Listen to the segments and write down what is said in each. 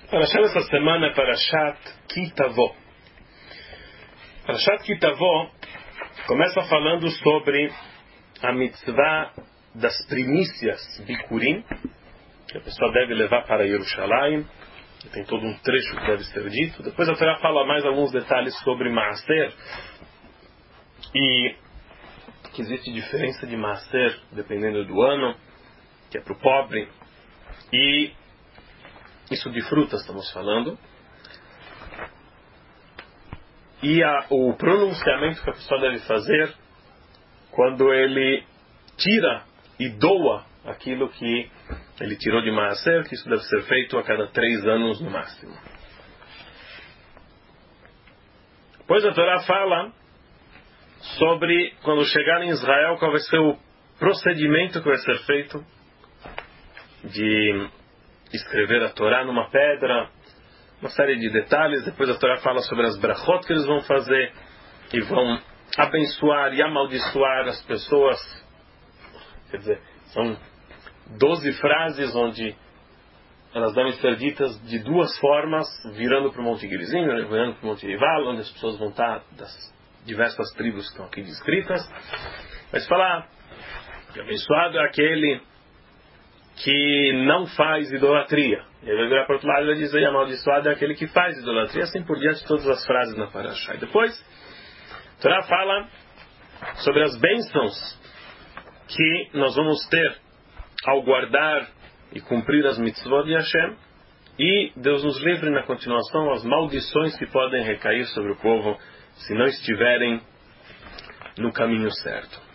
Parashat essa semana é Parashat Ki Tavo. Parashat Ki Tavo começa falando sobre a mitzvah das primícias Bikurim, que a pessoa deve levar para Yerushalayim. Tem todo um trecho que deve ser dito. Depois a Torá fala mais alguns detalhes sobre Maaser, e que existe diferença de Maaser dependendo do ano, que é para o pobre, e isso de frutas estamos falando. E o pronunciamento que a pessoa deve fazer quando ele tira e doa aquilo que ele tirou de Maaser, que isso deve ser feito a cada 3 anos no máximo. Depois a Torá fala sobre quando chegar em Israel, qual vai ser o procedimento que vai ser feito de escrever a Torá numa pedra, uma série de detalhes. Depois a Torá fala sobre as brachot que eles vão fazer e vão abençoar e amaldiçoar as pessoas. Quer dizer, são 12 frases onde elas devem ser ditas de 2 formas, virando para o Monte Gerizim, virando para o Monte Rival, onde as pessoas vão estar das diversas tribos que estão aqui descritas. Mas falar que abençoado é aquele que não faz idolatria. E aí vai virar para o outro lado e vai dizer amaldiçoado é aquele que faz idolatria, assim por diante, todas as frases na Parashá. E depois a Torá fala sobre as bênçãos que nós vamos ter ao guardar e cumprir as mitzvot de Hashem, e Deus nos livre na continuação as maldições que podem recair sobre o povo se não estiverem no caminho certo.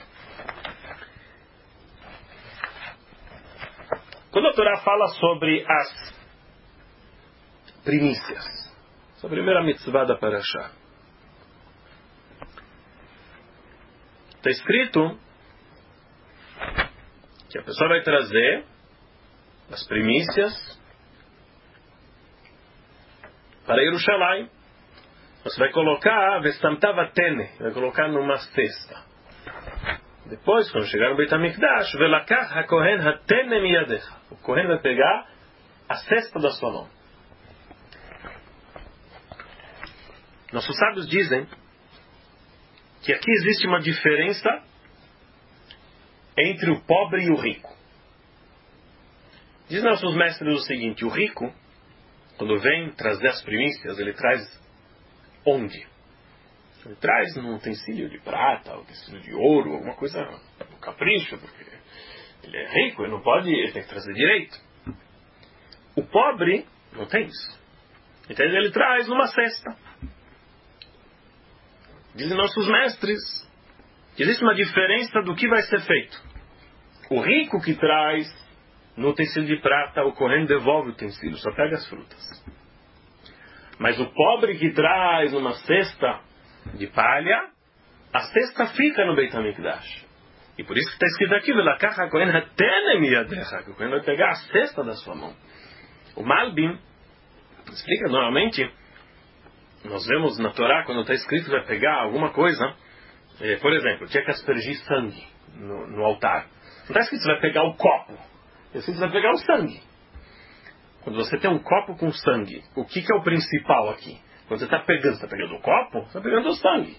Quando a Torá fala sobre as primícias, essa é a primeira mitzvah da Parashá, está escrito que a pessoa vai trazer as primícias para Yerushalayim. Você vai colocar vestamtava tene, vai colocar numa cesta. Depois, quando chegar no Beit HaMikdash, velakach hakohen hatene miyadecha, o Kohen vai pegar a cesta da sua mão. Nossos sábios dizem que aqui existe uma diferença entre o pobre e o rico. Dizem nossos mestres o seguinte: o rico, quando vem trazer as primícias, ele traz onde? Ele traz num utensílio de prata, um utensílio de ouro, alguma coisa, um capricho, porque ele é rico, ele tem que trazer direito. O pobre não tem isso. Então ele traz numa cesta. Dizem nossos mestres que existe uma diferença do que vai ser feito. O rico que traz no utensílio de prata, o Kohen devolve o utensílio, só pega as frutas. Mas o pobre que traz numa cesta de palha, a cesta fica no Beit HaMikdash. E por isso que está escrito aqui, velakach hakohen hatene miyadecha, que o Kohen vai pegar a cesta da sua mão. O Malbim explica, normalmente, nós vemos na Torá, quando está escrito que vai pegar alguma coisa, por exemplo, tinha que aspergir sangue no altar. Não está escrito que você vai pegar o copo, está escrito que você vai pegar o sangue. Quando você tem um copo com sangue, o que é o principal aqui? Quando você está pegando o copo, você está pegando o sangue.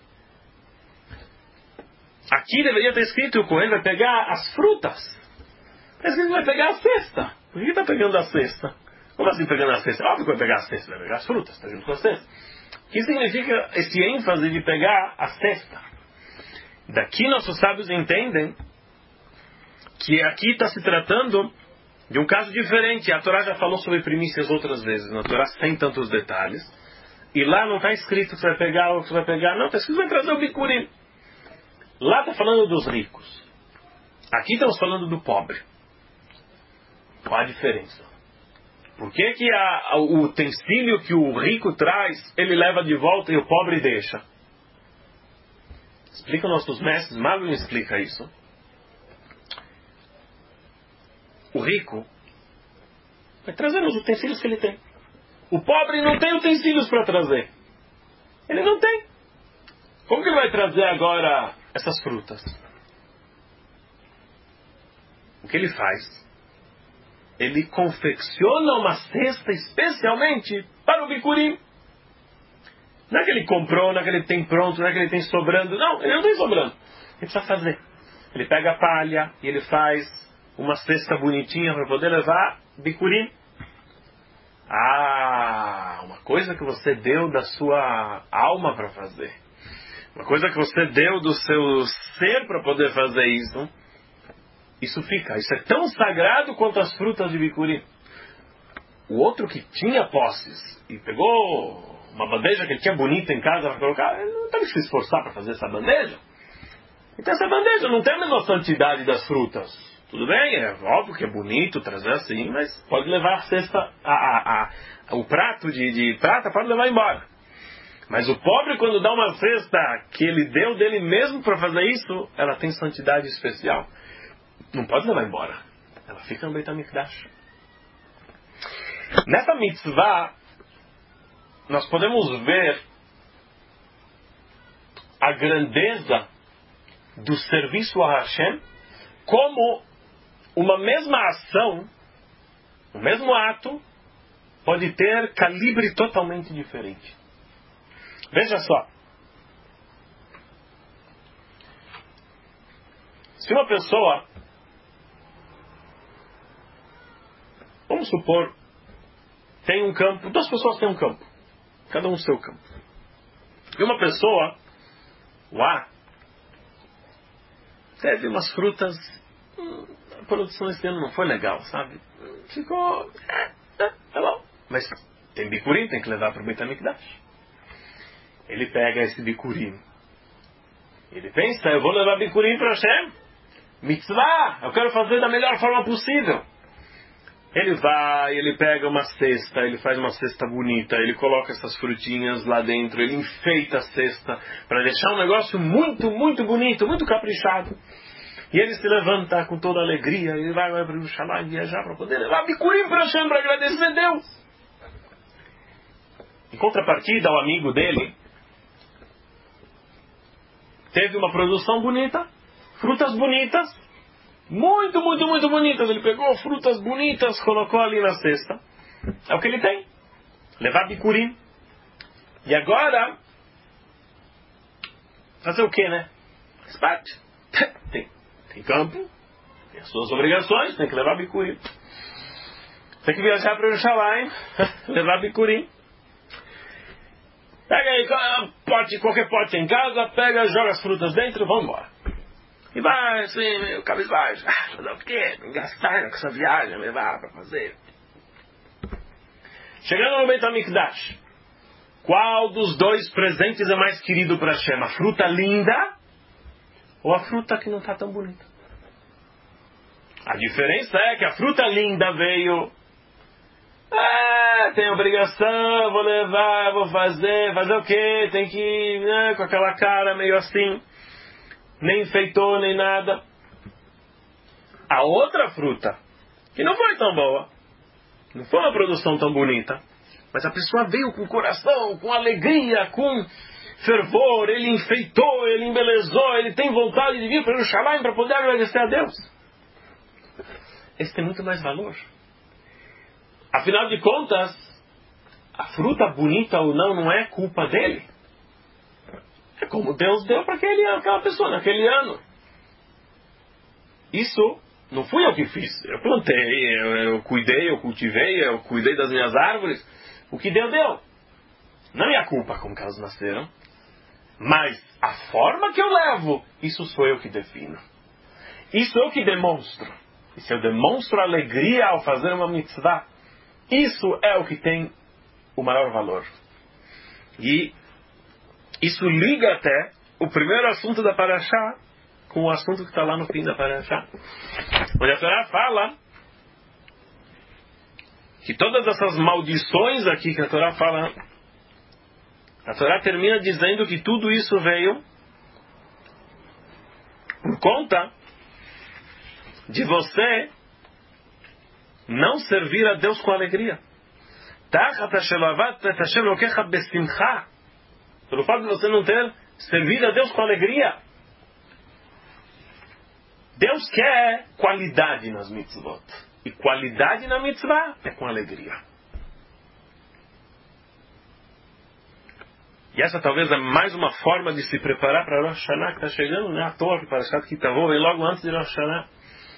Aqui deveria ter escrito que o Kohen vai pegar as frutas. Está escrito que vai pegar a cesta. Por que está pegando a cesta? Como assim pegando a cesta? Óbvio que vai pegar a cesta, vai pegar as frutas, está junto com a cesta. O que significa esse ênfase de pegar a cesta? Daqui nossos sábios entendem que aqui está se tratando de um caso diferente. A Torá já falou sobre primícias outras vezes, na Torá sem tantos detalhes. E lá não está escrito que você vai pegar ou que você vai pegar. Não, está escrito que vai trazer o Bikurim. Lá está falando dos ricos. Aqui estamos falando do pobre. Qual a diferença? Por que o utensílio que o rico traz, ele leva de volta e o pobre deixa? Explica nossos mestres, Malvin explica isso. O rico vai trazer os utensílios que ele tem. O pobre não tem utensílios para trazer. Ele não tem. Como que ele vai trazer agora essas frutas? O que ele faz? ele confecciona uma cesta especialmente para o Bikurim. Não é que ele comprou, não é que ele tem pronto, não é que ele tem sobrando. Não, ele não tem sobrando. Ele precisa fazer. Ele pega a palha e ele faz uma cesta bonitinha para poder levar Bikurim. Uma coisa que você deu da sua alma para fazer. Uma coisa que você deu do seu ser para poder fazer isso. Isso fica. Isso é tão sagrado quanto as frutas de Bikurim. O outro que tinha posses e pegou uma bandeja que ele tinha bonita em casa para colocar, ele não teve que se esforçar para fazer essa bandeja. Então essa bandeja não tem a mesma santidade das frutas. Tudo bem, é óbvio que é bonito trazer assim, mas pode levar a cesta, o prato de prata pode levar embora. Mas o pobre, quando dá uma cesta que ele deu dele mesmo para fazer isso, ela tem santidade especial. Não pode levar embora. Ela fica no Beit HaMikdash. Nessa mitzvah, nós podemos ver a grandeza do serviço a Hashem como uma mesma ação, o mesmo ato, pode ter calibre totalmente diferente. Veja só. Se uma pessoa, vamos supor, tem um campo, duas pessoas têm um campo, cada um seu campo. E uma pessoa, lá, teve umas frutas, a produção esse ano não foi legal, sabe? Ficou, tá bom. Mas tem Bikurim, tem que levar para o Beit HaMikdash. Ele pega esse Bikurim. Ele pensa, eu vou levar Bikurim para Hashem. Mitzvah, eu quero fazer da melhor forma possível. Ele vai, ele pega uma cesta, ele faz uma cesta bonita, ele coloca essas frutinhas lá dentro, ele enfeita a cesta para deixar um negócio muito, muito bonito, muito caprichado. E ele se levanta com toda alegria, ele vai para o Yerushalayim viajar para poder levar Bikurim para Hashem, para agradecer a Deus. Em contrapartida, o amigo dele teve uma produção bonita, frutas bonitas, muito, muito, muito bonitas. Ele pegou frutas bonitas, colocou ali na cesta. É o que ele tem. Levar Bikurim. E agora, fazer o que, né? Faz parte. Tem campo, tem as suas obrigações, tem que levar Bikurim. Tem que viajar para o Yerushalayim, levar Bikurim. Pega aí qualquer pote em casa, pega, joga as frutas dentro e vamos embora. E vai assim, meio cabisbaixo. Fazer o quê? Não gastar com essa viagem, levar para fazer. Chegando no Beit HaMikdash, qual dos dois presentes é mais querido para Hashem? A fruta linda ou a fruta que não está tão bonita? A diferença é que a fruta linda veio... tem obrigação, vou levar, vou fazer o quê? Tem que ir com aquela cara meio assim, nem enfeitou, nem nada. A outra fruta, que não foi tão boa, não foi uma produção tão bonita, mas a pessoa veio com coração, com alegria, com fervor, ele enfeitou, ele embelezou, ele tem vontade de vir para o Yerushalayim para poder agradecer a Deus. Esse tem muito mais valor. Afinal de contas, a fruta bonita ou não é culpa dele. É como Deus deu para aquela pessoa naquele ano. Isso não fui eu que fiz. Eu plantei, eu cuidei, eu cultivei, eu cuidei das minhas árvores. O que Deus deu. Não é minha culpa como que elas nasceram. Mas a forma que eu levo, isso sou eu que defino. Isso eu que demonstro. E se eu demonstro alegria ao fazer uma mitzvah, isso é o que tem o maior valor. E isso liga até o primeiro assunto da Parashá com o assunto que está lá no fim da Parashá. Onde a Torá fala que todas essas maldições aqui que a Torá fala, a Torá termina dizendo que tudo isso veio por conta de você não servir a Deus com alegria. Pelo fato de você não ter servido a Deus com alegria. Deus quer qualidade nas mitzvot. e qualidade na mitzvah é com alegria. E essa talvez é mais uma forma de se preparar para Rosh Hashanah, que está chegando, né? À toa, que para Shat Kitavot vem logo antes de Rosh Hashanah.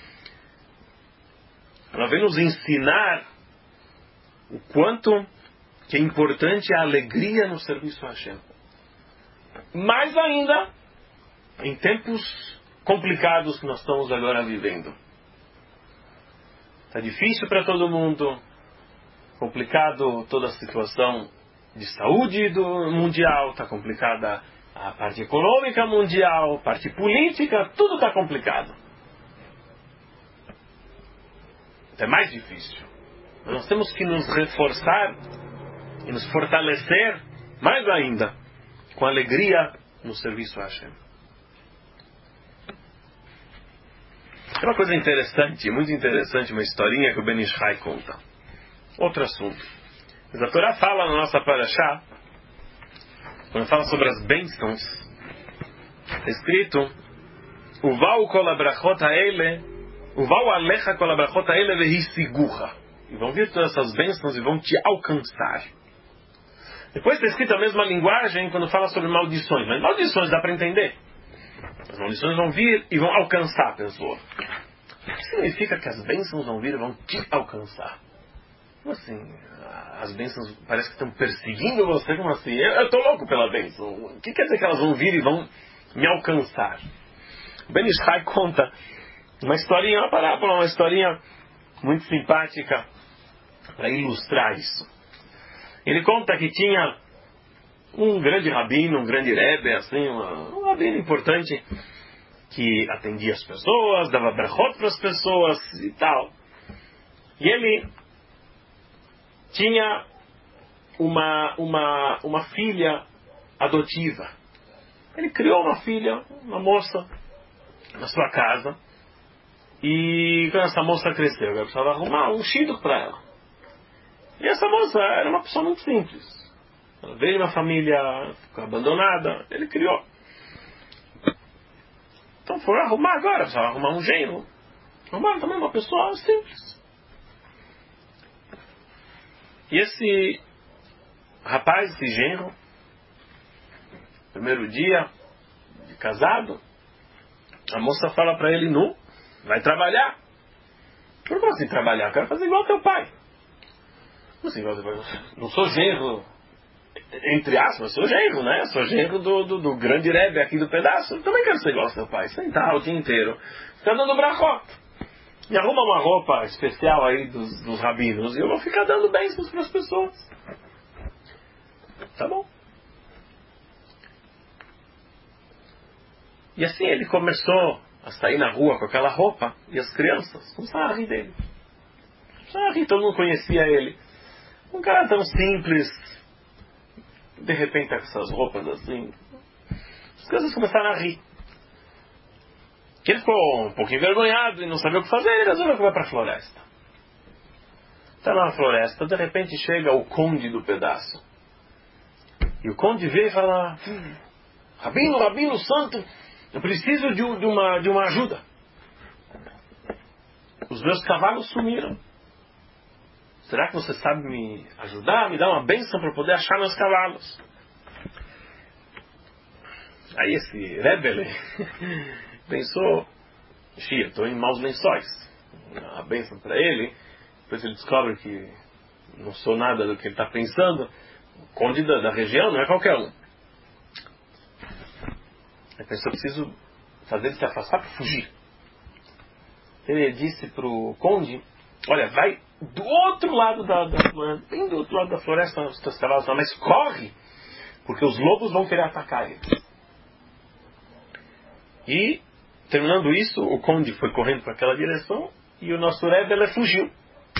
Ela vem nos ensinar o quanto que é importante a alegria no serviço a Hashem. Mais ainda, em tempos complicados que nós estamos agora vivendo. Está difícil para todo mundo, complicado toda a situação de saúde mundial, está complicada a parte econômica mundial, a parte política, tudo está complicado. É mais difícil. Mas nós temos que nos reforçar e nos fortalecer mais ainda com alegria no serviço a Hashem. É uma coisa interessante, muito interessante, uma historinha que o Ben Ish Hai conta. Outro assunto. Mas a Torá fala na nossa parashá, quando fala sobre as bênçãos, está escrito: Uval kol abrachot haele, uval alecha kol abrachot haele vehisigucha. E vão vir todas essas bênçãos e vão te alcançar. Depois está escrito a mesma linguagem quando fala sobre maldições. Mas maldições dá para entender. As maldições vão vir e vão alcançar a pessoa. O que significa que as bênçãos vão vir e vão te alcançar? Como assim? As bênçãos parece que estão perseguindo você? Como assim? Eu estou louco pela bênção. O que quer dizer que elas vão vir e vão me alcançar? O Ben Ish Hai conta uma historinha, uma parábola, uma historinha muito simpática para ilustrar isso. Ele conta que tinha um grande rabino, um grande rebbe, assim, um rabino importante, que atendia as pessoas, dava brachot para as pessoas e tal. E ele tinha uma filha adotiva. Ele criou uma filha, uma moça, na sua casa. E quando essa moça cresceu, ele precisava arrumar um shidduch para ela. E essa moça era uma pessoa muito simples. Ela veio de uma família abandonada, ele criou. Então foi arrumar agora, precisava arrumar um genro. Arrumaram também uma pessoa simples. E esse rapaz, esse genro, primeiro dia de casado, a moça fala para ele: não, vai trabalhar. Como assim trabalhar? Eu quero fazer igual ao teu pai. Como assim, igual ao teu pai? Não sou genro, entre aspas, sou genro, né? Sou genro do grande rebbe aqui do pedaço. Eu também quero ser igual ao teu pai. Sentar o dia inteiro, ficar dando brachot. Me arruma uma roupa especial aí dos rabinos e eu vou ficar dando bênçãos para as pessoas. Tá bom. E assim ele começou a sair na rua com aquela roupa e as crianças começaram a rir dele. Começaram a rir, todo mundo conhecia ele. Um cara tão simples, de repente com essas roupas assim. As crianças começaram a rir. Ele ficou um pouco envergonhado e não sabia o que fazer, ele resolveu que vai para a floresta. Está na floresta, de repente chega o conde do pedaço. E o conde vê e fala: Rabino santo, eu preciso de uma ajuda. Os meus cavalos sumiram. Será que você sabe me ajudar, me dar uma bênção para poder achar meus cavalos? Aí esse rebelde pensou: eu estou em maus lençóis. A bênção para ele. Depois ele descobre que não sou nada do que ele está pensando. O conde da região não é qualquer um. Ele pensou: preciso fazer ele se afastar para fugir. Ele disse para o conde: olha, vai do outro lado da floresta, bem do outro lado da floresta, os teus cavalos, mas corre, porque os lobos vão querer atacar eles. E, terminando isso, o conde foi correndo para aquela direção e o nosso rebelde fugiu.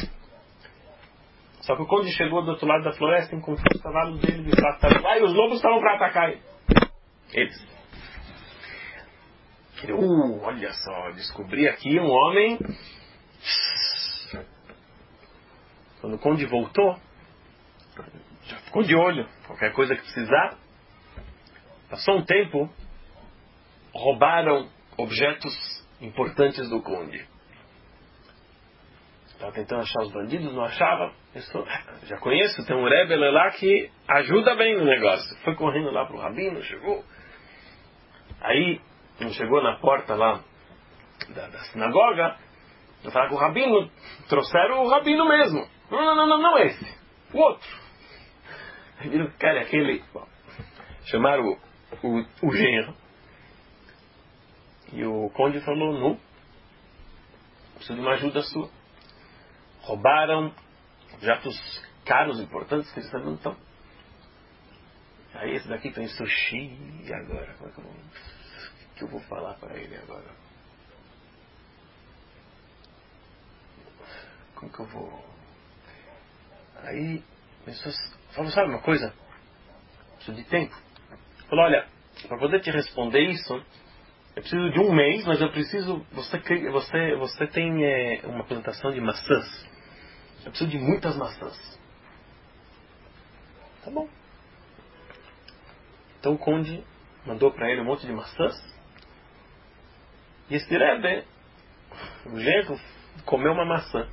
Só que o conde chegou do outro lado da floresta e encontrou os cavalos dele de fato estavam lá e os lobos estavam para atacar eles. Olha só, descobri aqui um homem. Quando o conde voltou, já ficou de olho, qualquer coisa que precisar. Passou um tempo, roubaram objetos importantes do conde. Estava tentando achar os bandidos, não achava. Pensou, já conheço, tem um Rebbe lá que ajuda bem no negócio. Foi correndo lá pro Rabino, chegou. Aí, chegou na porta lá da sinagoga, eu falava com o Rabino, trouxeram o Rabino mesmo. Não esse, o outro. Aí viram que cara é aquele. Chamaram o genro. E o conde falou, não, preciso de uma ajuda sua. Roubaram objetos caros, importantes, que eles também não estão. Aí esse daqui tem sushi, e agora? Como é que eu vou falar para ele agora? Como que eu vou... Aí, pessoas falou, sabe uma coisa? Preciso de tempo. Falou, olha, para poder te responder isso, eu preciso de um mês, mas eu preciso... Você tem uma plantação de maçãs. Eu preciso de muitas maçãs. Tá bom. Então o conde mandou para ele um monte de maçãs. E esse Rebbe, o genro, comeu uma maçã.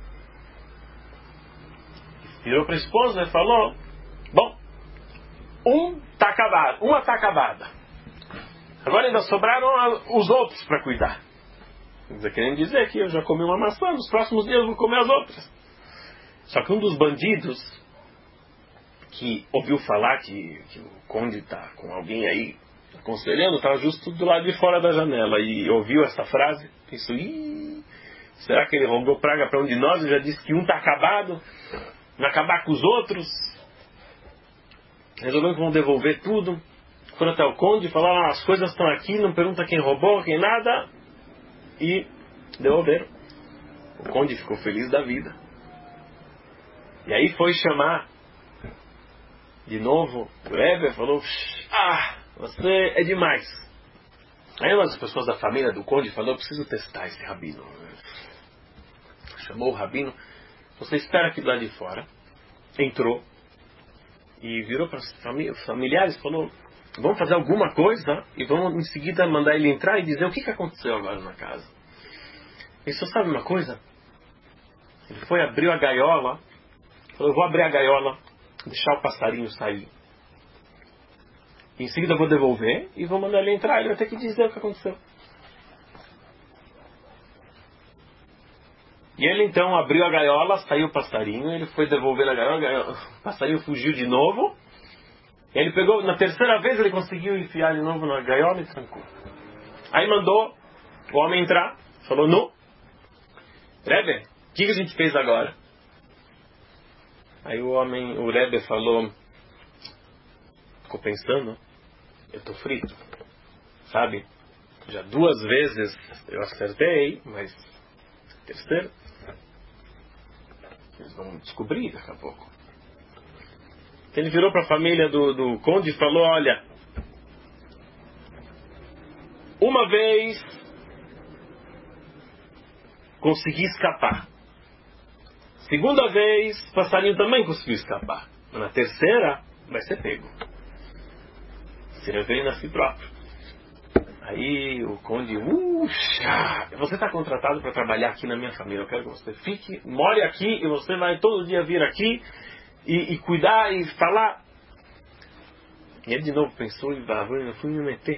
Virou para a esposa e falou, bom, uma está acabada. Agora ainda sobraram os outros para cuidar. Querendo dizer que eu já comi uma maçã, nos próximos dias eu vou comer as outras. Só que um dos bandidos que ouviu falar que o conde está com alguém aí aconselhando, estava justo do lado de fora da janela e ouviu essa frase, pensou, será que ele roubou praga para um de nós? Eu já disse que um está acabado, vai acabar com os outros. Resolveu que vão devolver tudo. Foram até o conde, falaram, as coisas estão aqui, não pergunta quem roubou, quem nada, e devolveram. O conde ficou feliz da vida. E aí foi chamar de novo o Rebbe, falou, você é demais. Aí uma das pessoas da família do conde falou, eu preciso testar esse rabino. Chamou o rabino, você espera aqui do lado de fora. Entrou e virou para os familiares e falou, vamos fazer alguma coisa e vamos em seguida mandar ele entrar e dizer o que aconteceu agora na casa. Ele só sabe uma coisa? Ele foi, abriu a gaiola, falou, eu vou abrir a gaiola, deixar o passarinho sair. Em seguida eu vou devolver e vou mandar ele entrar. Ele vai ter que dizer o que aconteceu. E ele então abriu a gaiola, saiu o passarinho, ele foi devolver a gaiola, o passarinho fugiu de novo. Ele pegou, na terceira vez ele conseguiu enfiar de novo na gaiola e trancou. Aí mandou o homem entrar, falou, não, Rebbe, o que a gente fez agora? Aí o Rebbe falou, ficou pensando, eu estou frito, sabe? Já 2 vezes eu acertei, mas terceiro, eles vão descobrir daqui a pouco. Então ele virou para a família do conde e falou, olha, uma vez consegui escapar. Segunda vez, o passarinho também conseguiu escapar. Mas na terceira, vai ser pego. Seria ele na si próprio. Aí o conde, você está contratado para trabalhar aqui na minha família. Eu quero que você fique, more aqui e você vai todo dia vir aqui e cuidar e falar. E ele de novo pensou e eu fui me meter.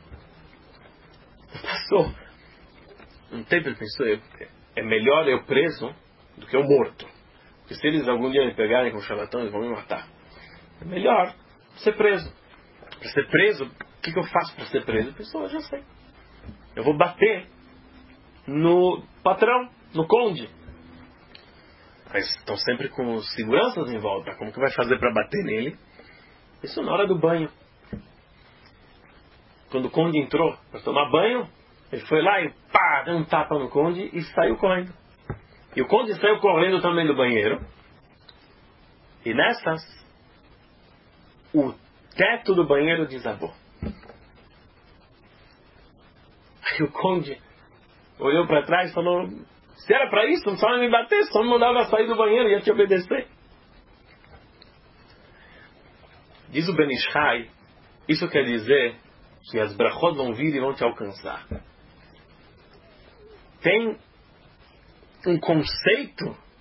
Passou um tempo, ele pensou, é melhor eu preso do que eu morto. Porque se eles algum dia me pegarem com charlatão, eles vão me matar. É melhor ser preso. Para ser preso, o que eu faço para ser preso? A pessoa, já sei. Eu vou bater no patrão, no conde. Mas estão sempre com seguranças em volta. Como que vai fazer para bater nele? Isso na hora do banho. Quando o conde entrou para tomar banho, ele foi lá e deu um tapa no conde e saiu correndo. E o conde saiu correndo também do banheiro. E nessas, o teto do banheiro desabou. Aí o conde olhou para trás e falou, se era para isso, não precisava me bater, só me mandava sair do banheiro e ia te obedecer. Diz o Ben Ish Chai, isso quer dizer que as brachot vão vir e vão te alcançar. Tem um conceito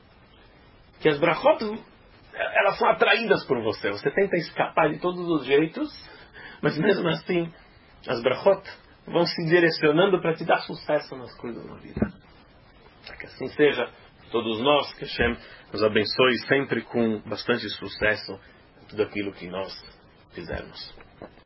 que as brachot, elas são atraídas por você. Você tenta escapar de todos os jeitos, mas mesmo assim, as brachot vão se direcionando para te dar sucesso nas coisas na vida. Que assim seja, todos nós, que Hashem nos abençoe sempre com bastante sucesso em tudo aquilo que nós fizermos.